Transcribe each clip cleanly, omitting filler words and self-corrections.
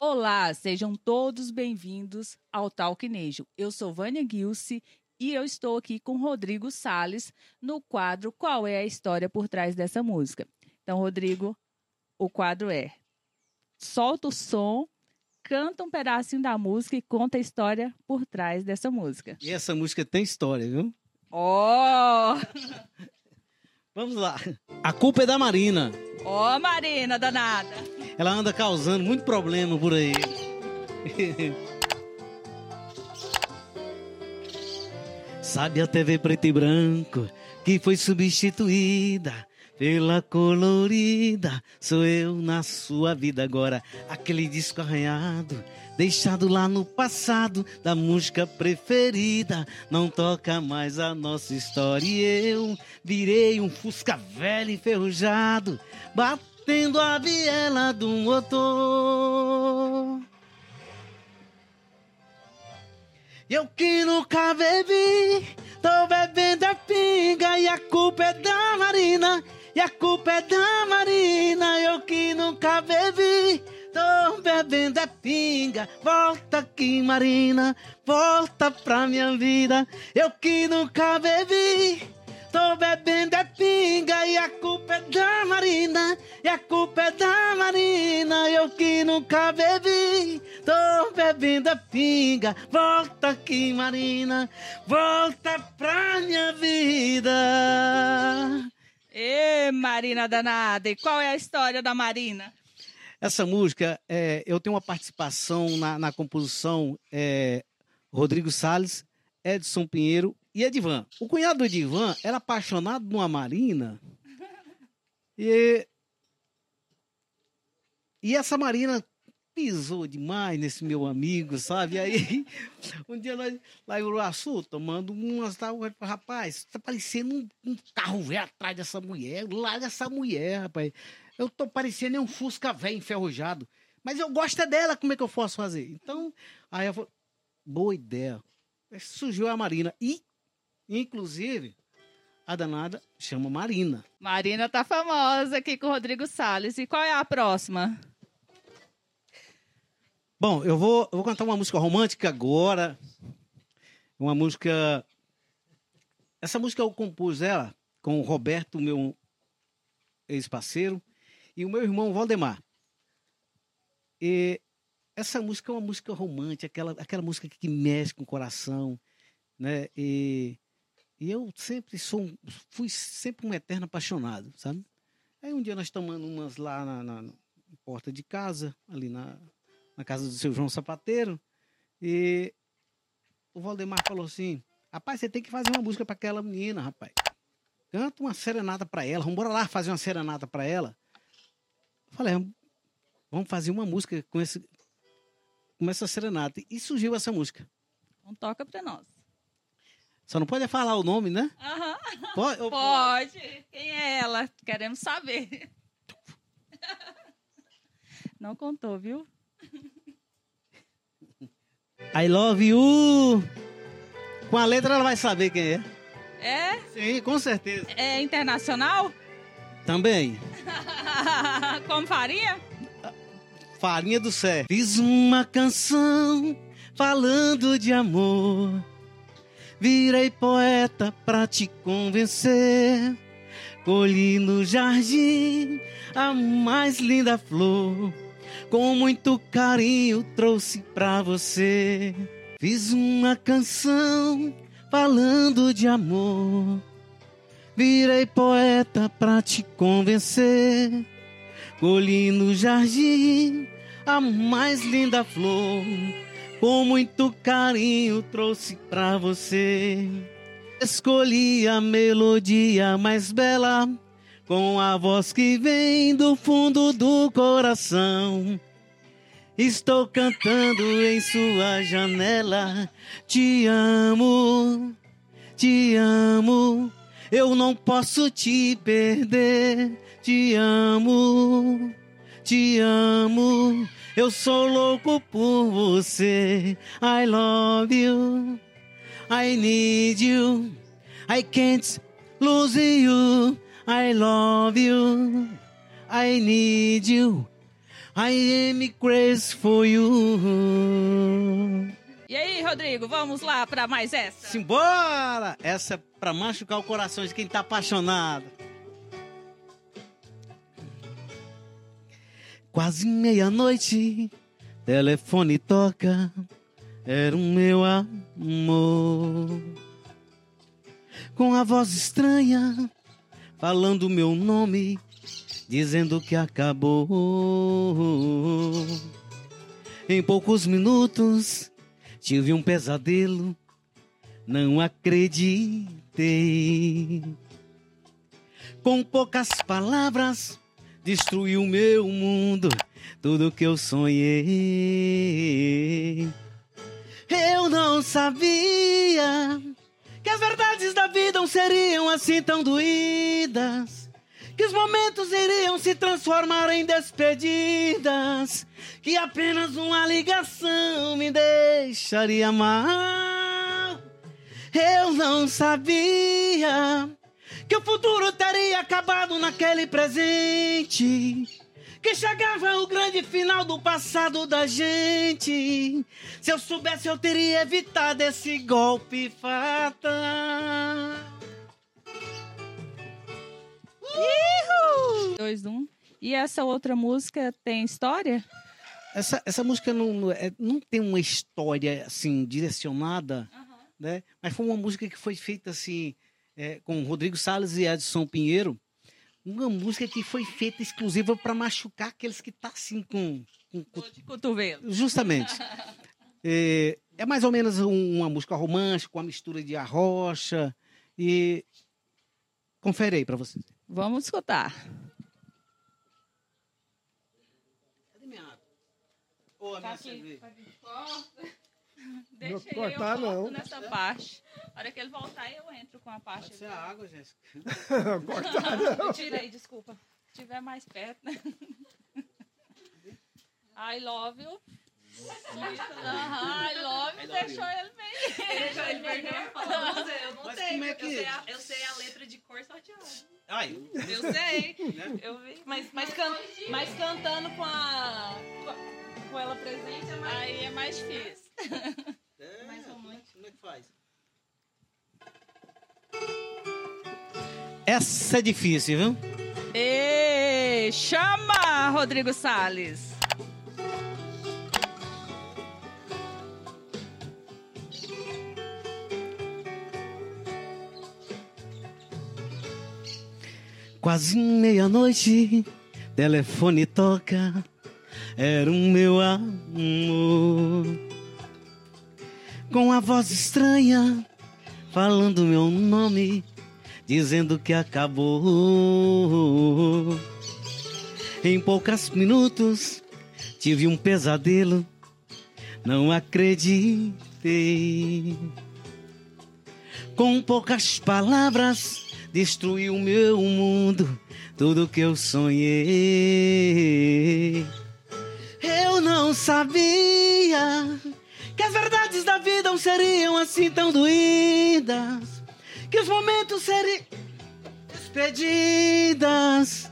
Olá, sejam todos bem-vindos ao Talquinejo. Eu sou Vânia Gilce e eu estou aqui com Rodrigo Salles no quadro Qual é a História por Trás dessa Música? Então, Rodrigo, o quadro é: solta o som, canta um pedacinho da música e conta a história por trás dessa música. E essa música tem história, viu? Ó! Vamos lá. A culpa é da Marina. Ó, Marina danada! Ela anda causando muito problema por aí. Sabe a TV preto e branco que foi substituída pela colorida? Sou eu na sua vida agora. Aquele disco arranhado, deixado lá no passado, da música preferida. Não toca mais a nossa história e eu virei um Fusca velho enferrujado, batendo a viela do motor. Eu que nunca bebi, tô bebendo a pinga e a culpa é da Marina. E a culpa é da Marina. Eu que nunca bebi, tô bebendo a pinga. Volta aqui, Marina, volta pra minha vida. Eu que nunca bebi, tô bebendo a pinga e a culpa é da Marina. E a culpa é da Marina. Eu que nunca bebi, tô bebendo a pinga. Volta aqui, Marina, volta pra minha vida. Ê, Marina danada! E qual é a história da Marina? Essa música, eu tenho uma participação na composição, Rodrigo Salles, Edson Pinheiro e Edivan. O cunhado do Edivan era apaixonado numa Marina e essa Marina pisou demais nesse meu amigo, sabe? E aí, um dia nós lá em Uruaçu, tomando umas, rapaz, tá parecendo um carro velho atrás dessa mulher, larga essa mulher, rapaz. Eu tô parecendo um Fusca velho enferrujado, mas eu gosto dela, como é que eu posso fazer? Então, aí eu falei, boa ideia. Surgiu a Marina e, inclusive, a danada chama Marina. Marina tá famosa aqui com o Rodrigo Salles. E qual é a próxima? Bom, eu vou cantar uma música romântica agora. Uma música... Essa música eu compus ela com o Roberto, meu ex-parceiro, e o meu irmão Valdemar. E essa música é uma música romântica, aquela música que mexe com o coração, né? E eu fui sempre um eterno apaixonado, sabe? Aí um dia nós tomando umas lá na porta de casa, ali na casa do seu João Sapateiro, e o Valdemar falou assim, rapaz, você tem que fazer uma música para aquela menina, rapaz. Canta uma serenata para ela, vamos embora lá fazer uma serenata para ela. Eu falei, vamos fazer uma música com essa serenata. E surgiu essa música. Então toca pra nós. Só não pode falar o nome, né? Aham. Pode. Quem é ela? Queremos saber. Não contou, viu? I love you. Com a letra ela vai saber quem é. É? Sim, com certeza. É internacional? Também. Como faria? Farinha do Sé. Fiz uma canção falando de amor. Virei poeta pra te convencer. Colhi no jardim a mais linda flor. Com muito carinho trouxe pra você. Fiz uma canção falando de amor. Virei poeta pra te convencer. Colhi no jardim a mais linda flor. Com muito carinho trouxe pra você. Escolhi a melodia mais bela, com a voz que vem do fundo do coração. Estou cantando em sua janela. Te amo, eu não posso te perder. Te amo, eu sou louco por você. I love you, I need you, I can't lose you. I love you, I need you, I am crazy for you. E aí, Rodrigo, vamos lá para mais essa? Simbora! Essa é pra machucar o coração de quem tá apaixonado. Quase meia-noite, telefone toca, era o meu amor. Com a voz estranha, falando o meu nome, dizendo que acabou. Em poucos minutos, tive um pesadelo, não acreditei. Com poucas palavras, destruiu meu mundo, tudo que eu sonhei. Eu não sabia que as verdades da vida não seriam assim tão doídas, que os momentos iriam se transformar em despedidas, que apenas uma ligação me deixaria mal. Eu não sabia que o futuro teria acabado naquele presente, que chegava o grande final do passado da gente. Se eu soubesse, eu teria evitado esse golpe fatal. 2, 1. E essa outra música tem história? Essa música não tem uma história assim direcionada, né? Mas foi uma música que foi feita assim com Rodrigo Salles e Edson Pinheiro. Uma música que foi feita exclusiva para machucar aqueles que tá assim com De cotovelo. justamente. É mais ou menos uma música romântica, com a mistura de arrocha. E confere aí para vocês. Vamos escutar. Cadê minha água? Ou a minha cerveja? Deixa Não ele, cortar, eu corto não. nessa parte. Na hora que ele voltar, eu entro com a parte. Pode ser a água, Jéssica. Cortar não. Tira aí, desculpa. Se estiver mais perto, né? I love you. I love you. Deixou ele bem. Deixou ele bem. Eu não Mas sei. como é que... Eu sei a letra de cor sorteada. Ai, Eu sei. né? Eu vi. Mas cantando com ela presente é mais... Aí é mais difícil. Mais romântico. Como é que faz? Essa é difícil, viu? E chama, Rodrigo Salles. Quase meia-noite, telefone toca, era o meu amor. Com a voz estranha, falando meu nome, dizendo que acabou. Em poucos minutos, tive um pesadelo, não acreditei. Com poucas palavras, destruiu o meu mundo, tudo que eu sonhei. Eu não sabia que as verdades da vida não seriam assim tão doídas, que os momentos seriam despedidas.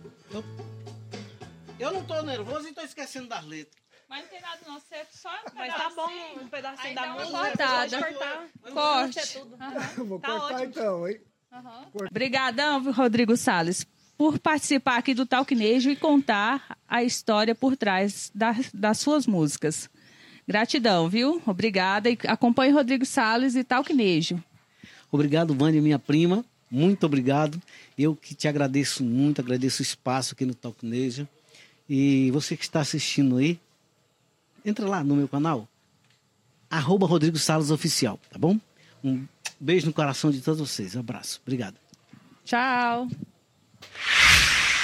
Eu não tô nervoso e tô esquecendo das letras. Mas não tem nada não, você só Mas tá bom um pedacinho Aí da dá uma música. cortada. Pode cortar. Corte. Isso é tudo. Vou Tá cortar ótimo. então, hein? Obrigadão, Rodrigo Salles, por participar aqui do Talquinejo e contar a história por trás das suas músicas. Gratidão, viu? Obrigada. E acompanhe Rodrigo Salles e Talquinejo. Obrigado, Vânia, minha prima. Muito obrigado. Eu que te agradeço muito, agradeço o espaço aqui no Talquinejo. E você que está assistindo aí, entra lá no meu canal, @Rodrigo Salles Oficial, tá bom? Um beijo no coração de todos vocês. Um abraço. Obrigado. Tchau.